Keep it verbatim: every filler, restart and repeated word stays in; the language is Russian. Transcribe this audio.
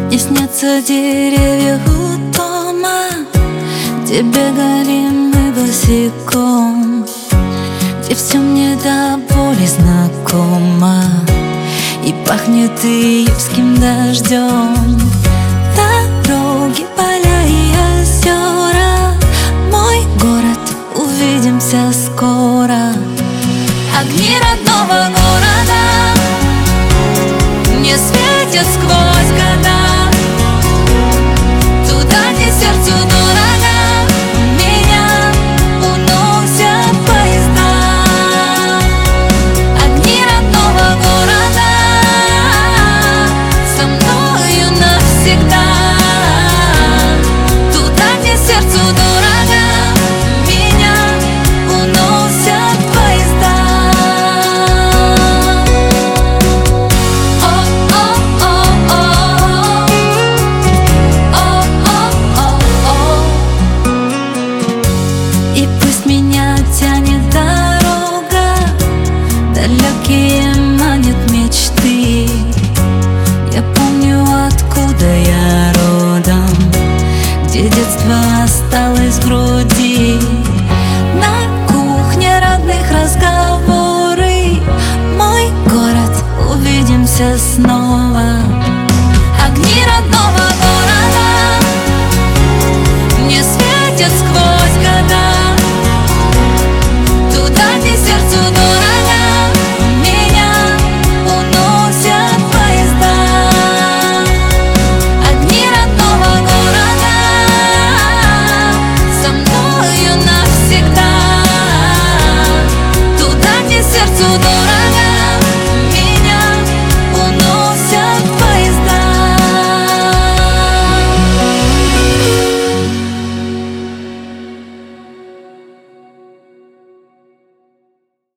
Мне снятся деревья у дома, где бегали мы босиком, где все мне до боли знакомо и пахнет июльским дождем. Дороги, поля и озера, мой город, увидимся скоро. Огни родного города мне светят сквозь года. Туда, где сердцу дорого, меня уносят поезда. Огни родного города со мною навсегда. Туда, где сердцу дорого, меня уносят поезда. И пусть меня тянет дорога, далекие манят мечты. Я помню, откуда я родом, где детство осталось в груди. На кухне родных разговоры, мой город, увидимся снова.